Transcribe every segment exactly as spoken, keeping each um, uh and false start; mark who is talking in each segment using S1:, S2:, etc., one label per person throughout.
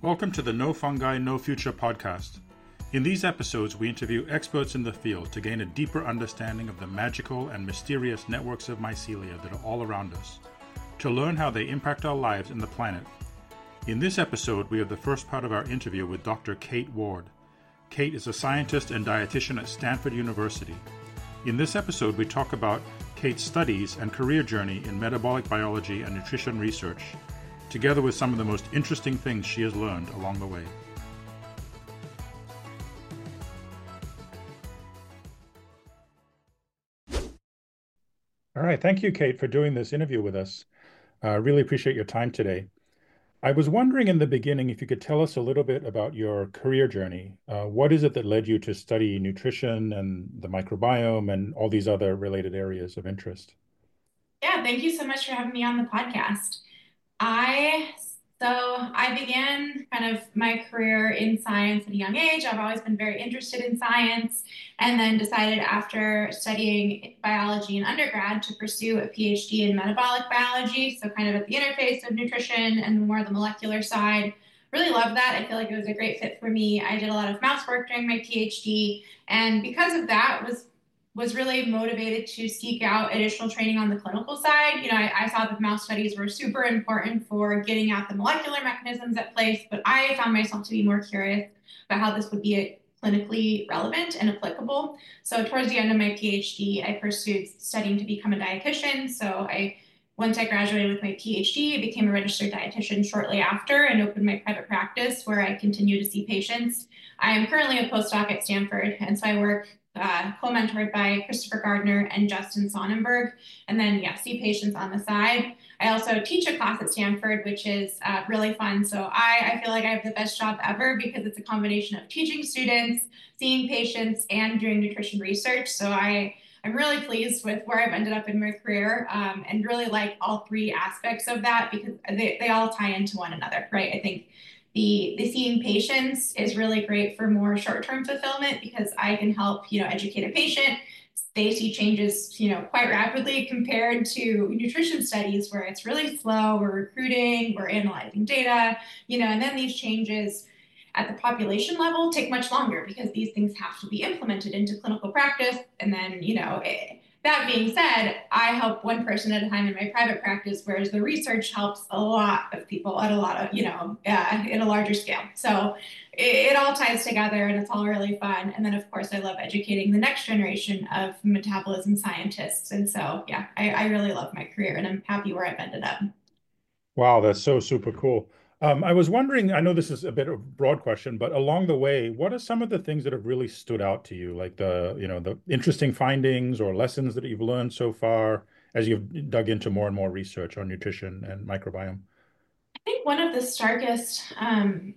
S1: Welcome to the No Fungi, No Future podcast. In these episodes, we interview experts in the field to gain a deeper understanding of the magical and mysterious networks of mycelia that are all around us, to learn how they impact our lives and the planet. In this episode, we have the first part of our interview with Doctor Kate Ward. Kate is a scientist and dietitian at Stanford University. In this episode, we talk about Kate's studies and career journey in metabolic biology and nutrition research, together with some of the most interesting things she has learned along the way. All right. Thank you, Kate, for doing this interview with us. I uh, really appreciate your time today. I was wondering in the beginning if you could tell us a little bit about your career journey. Uh, what is it that led you to study nutrition and the microbiome and all these other related areas of interest?
S2: Yeah, thank you so much for having me on the podcast. I so I began kind of my career in science at a young age. I've always been very interested in science, and then decided after studying biology in undergrad to pursue a PhD in metabolic biology, so kind of at the interface of nutrition and more the molecular side. Really loved that. I feel like it was a great fit for me. I did a lot of mouse work during my PhD, and because of that, was was really motivated to seek out additional training on the clinical side. You know, I, I thought that mouse studies were super important for getting at the molecular mechanisms at place, but I found myself to be more curious about how this would be clinically relevant and applicable. So towards the end of my PhD, I pursued studying to become a dietitian. So I, once I graduated with my PhD, I became a registered dietitian shortly after and opened my private practice where I continue to see patients. I am currently a postdoc at Stanford, and so I work uh, co-mentored by Christopher Gardner and Justin Sonnenberg, and then, yeah, see patients on the side. I also teach a class at Stanford, which is uh, really fun. So I, I feel like I have the best job ever because it's a combination of teaching students, seeing patients, and doing nutrition research. So I, I'm really pleased with where I've ended up in my career, um, and really like all three aspects of that because they, they all tie into one another, right? I think the, the seeing patients is really great for more short-term fulfillment because I can help, you know, educate a patient. They see changes, you know, quite rapidly compared to nutrition studies where it's really slow. We're recruiting, we're analyzing data, you know, and then these changes at the population level take much longer because these things have to be implemented into clinical practice. And then, you know, it, that being said, I help one person at a time in my private practice, whereas the research helps a lot of people at a lot of, you know, uh, in a larger scale. So it, it all ties together and it's all really fun. And then, of course, I love educating the next generation of metabolism scientists. And so, yeah, I, I really love my career and I'm happy where I've ended up.
S1: Wow, that's so super cool. Um, I was wondering, I know this is a bit of a broad question, but along the way, what are some of the things that have really stood out to you, like the, you know, the interesting findings or lessons that you've learned so far as you've dug into more and more research on nutrition and microbiome?
S2: I think one of the starkest um,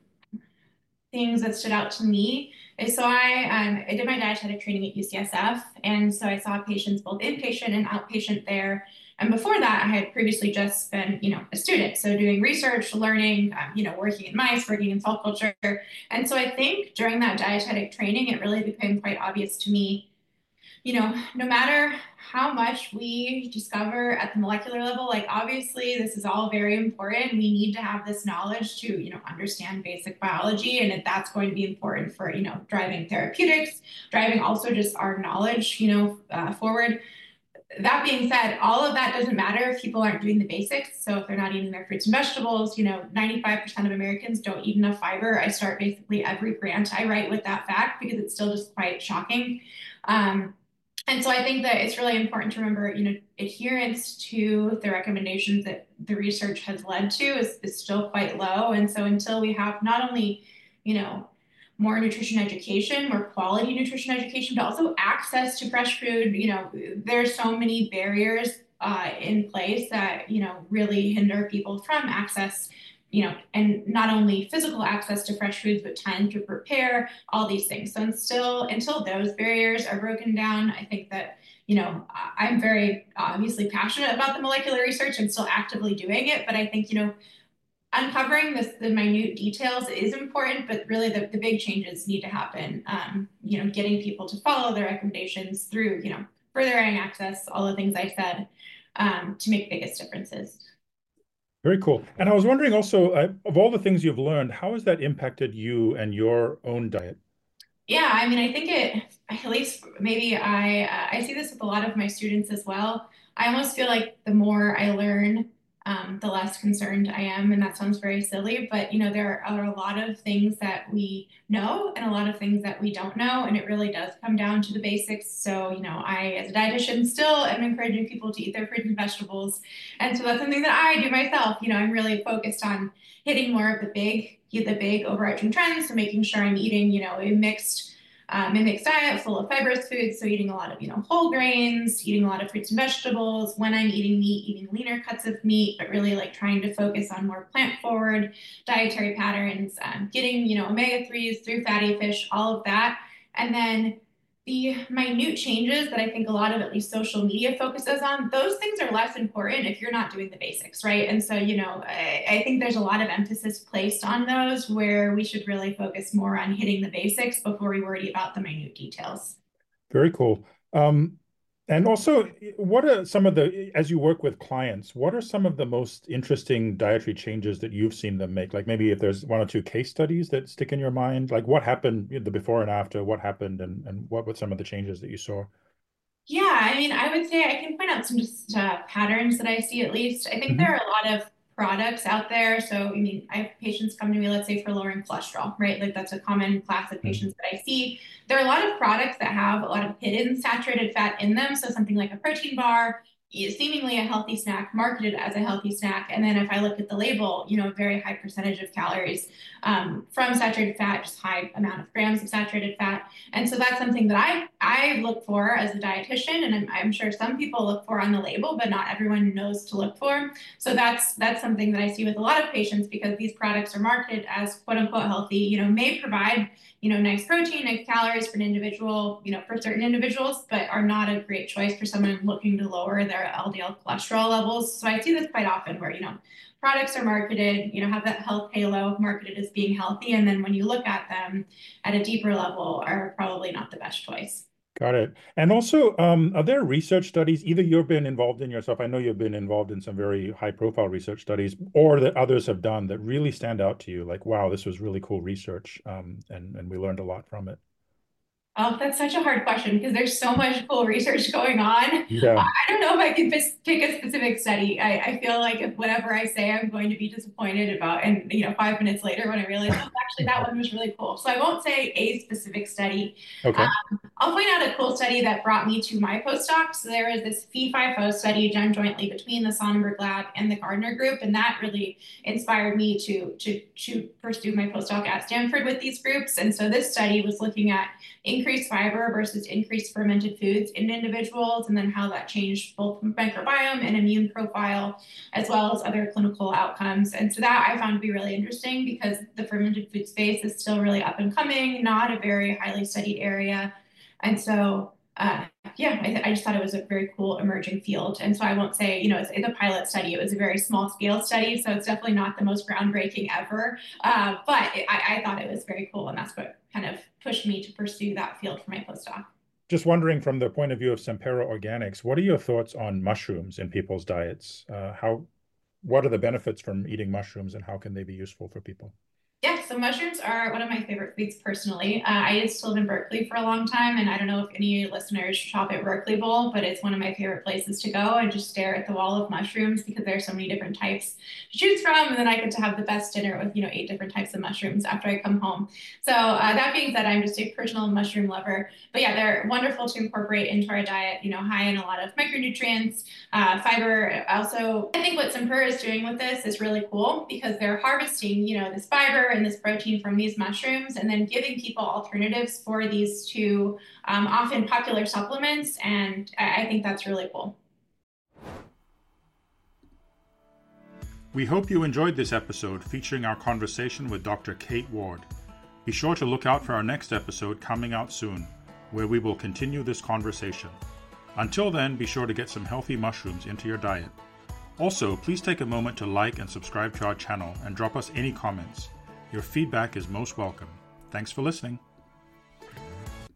S2: things that stood out to me is so I um, I did my dietetic training at U C S F, and so I saw patients both inpatient and outpatient there. And before that, I had previously just been, you know, a student, so doing research, learning, um, you know, working in mice, working in cell culture. And so I think during that dietetic training, it really became quite obvious to me, you know, no matter how much we discover at the molecular level, like obviously this is all very important. We need to have this knowledge to, you know, understand basic biology. And if that's going to be important for, you know, driving therapeutics, driving also just our knowledge, you know, uh, forward. That being said, all of that doesn't matter if people aren't doing the basics. So if they're not eating their fruits and vegetables, you know, ninety-five percent of Americans don't eat enough fiber. I start basically every grant I write with that fact because it's still just quite shocking. Um, and so I think that it's really important to remember, you know, adherence to the recommendations that the research has led to is, is still quite low. And so until we have not only, you know, more nutrition education, more quality nutrition education, but also access to fresh food, you know, there's so many barriers uh, in place that, you know, really hinder people from access, you know, and not only physical access to fresh foods, but time to prepare, all these things. So until until those barriers are broken down, I think that, you know, I'm very obviously passionate about the molecular research and still actively doing it. But I think, you know, uncovering this, the minute details is important, but really the, the big changes need to happen. Um, you know, getting people to follow the recommendations through, you know, furthering access, all the things I said, um, to make biggest differences.
S1: Very cool. And I was wondering also, uh, of all the things you've learned, how has that impacted you and your own diet?
S2: Yeah, I mean, I think it, at least maybe I, uh, I see this with a lot of my students as well. I almost feel like the more I learn, um, the less concerned I am. And that sounds very silly, but you know, there are a lot of things that we know and a lot of things that we don't know. And it really does come down to the basics. So, you know, I, as a dietitian, still am encouraging people to eat their fruits and vegetables. And so that's something that I do myself. You know, I'm really focused on hitting more of the big, the big overarching trends. So making sure I'm eating, you know, a mixed, um, a mixed diet full of fibrous foods. So eating a lot of, you know, whole grains, eating a lot of fruits and vegetables. When I'm eating meat, eating leaner cuts of meat, but really like trying to focus on more plant forward dietary patterns, um, getting, you know, omega threes through fatty fish, all of that. And then the minute changes that I think a lot of at least social media focuses on, those things are less important if you're not doing the basics, right? And so, you know, I, I think there's a lot of emphasis placed on those where we should really focus more on hitting the basics before we worry about the minute details.
S1: Very cool. Um, and also, what are some of the, as you work with clients, what are some of the most interesting dietary changes that you've seen them make? Like maybe if there's one or two case studies that stick in your mind, like what happened, you know, the before and after, what happened, and, and what were some of the changes that you saw?
S2: Yeah, I mean, I would say I can point out some just uh, patterns that I see at least. I think there
S1: Hmm.
S2: are a lot of products out there. So, I mean, I have patients come to me, let's say for lowering cholesterol, right? Like that's a common class of patients that I see. There are a lot of products that have a lot of hidden saturated fat in them. So something like a protein bar is seemingly a healthy snack, marketed as a healthy snack. And then if I look at the label, you know, a very high percentage of calories um, from saturated fat, just high amount of grams of saturated fat. And so that's something that I I look for as a dietitian, and I'm, I'm sure some people look for on the label, but not everyone knows to look for. So that's that's something that I see with a lot of patients because these products are marketed as quote unquote healthy, you know, may provide, you know, nice protein, nice calories for an individual, you know, for certain individuals, but are not a great choice for someone looking to lower their L D L cholesterol levels. So I see this quite often where, you know, products are marketed, you know, have that health halo marketed as being healthy. And then when you look at them at a deeper level are probably not the best choice.
S1: Got it. And also, um, are there research studies, either you've been involved in yourself, I know you've been involved in some very high profile research studies, or that others have done that really stand out to you, like, wow, this was really cool research, um, and, and we learned a lot from it.
S2: Oh, that's such a hard question because there's so much cool research going on.
S1: Yeah.
S2: I don't know if I can pis- pick a specific study. I, I feel like if whatever I say, I'm going to be disappointed about, and you know, five minutes later when I realize, oh, actually, that one was really cool. So I won't say a specific study.
S1: Okay.
S2: Um, I'll point out a cool study that brought me to my postdoc. So there is this Phi Phi Pho study done jointly between the Sonnenberg Lab and the Gardner Group, and that really inspired me to to to pursue my postdoc at Stanford with these groups. And so this study was looking at increased fiber versus increased fermented foods in individuals, and then how that changed both microbiome and immune profile, as well as other clinical outcomes. And so that I found to be really interesting because the fermented food space is still really up and coming, not a very highly studied area. And so, uh, yeah, I, I just thought it was a very cool emerging field. And so I won't say, you know, it's, it's a pilot study. It was a very small scale study. So it's definitely not the most groundbreaking ever. Uh, but it, I, I thought it was very cool. And that's what kind of pushed me to pursue that field for my postdoc.
S1: Just wondering from the point of view of Sempera Organics, what are your thoughts on mushrooms in people's diets? Uh, how, what are the benefits from eating mushrooms and how can they be useful for people?
S2: Yeah, so mushrooms are one of my favorite foods personally. Uh, I used to live in Berkeley for a long time, and I don't know if any listeners shop at Berkeley Bowl, but it's one of my favorite places to go and just stare at the wall of mushrooms because there's so many different types to choose from. And then I get to have the best dinner with, you know, eight different types of mushrooms after I come home. So uh, that being said, I'm just a personal mushroom lover. But yeah, they're wonderful to incorporate into our diet, you know, high in a lot of micronutrients, uh, fiber. Also, I think what Semper is doing with this is really cool because they're harvesting, you know, this fiber and this protein from these mushrooms and then giving people alternatives for these two um, often popular supplements. And I, I think that's really cool.
S1: We hope you enjoyed this episode featuring our conversation with Doctor Kate Ward. Be sure to look out for our next episode coming out soon, where we will continue this conversation. Until then, be sure to get some healthy mushrooms into your diet. Also, please take a moment to like and subscribe to our channel and drop us any comments. Your feedback is most welcome. Thanks for listening.